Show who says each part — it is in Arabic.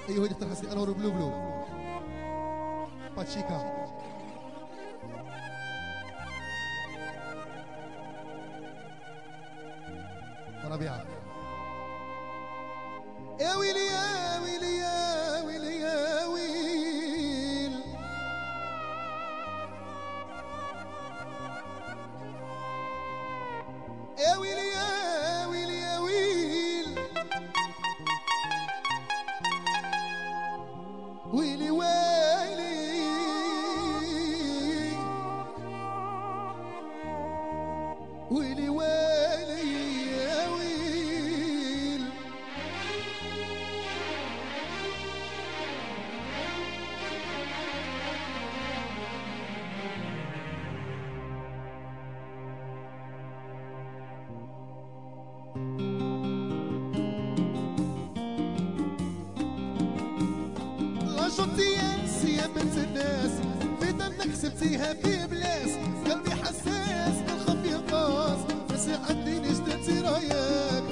Speaker 1: ايوه هدي افتح حسني انور بلو بلو باتشيكا ربيعه يا ويلي يا ويلي يا ويلي يا ويل يا ويلي يا ويلي يا ويل ويلي ويلي ويلي ويلي يا ويل جونتياس يا بنت الناس في دمك حسبتيها في بلاس قلبي حساس الخف ينقاص بس عندي نجدتي رايك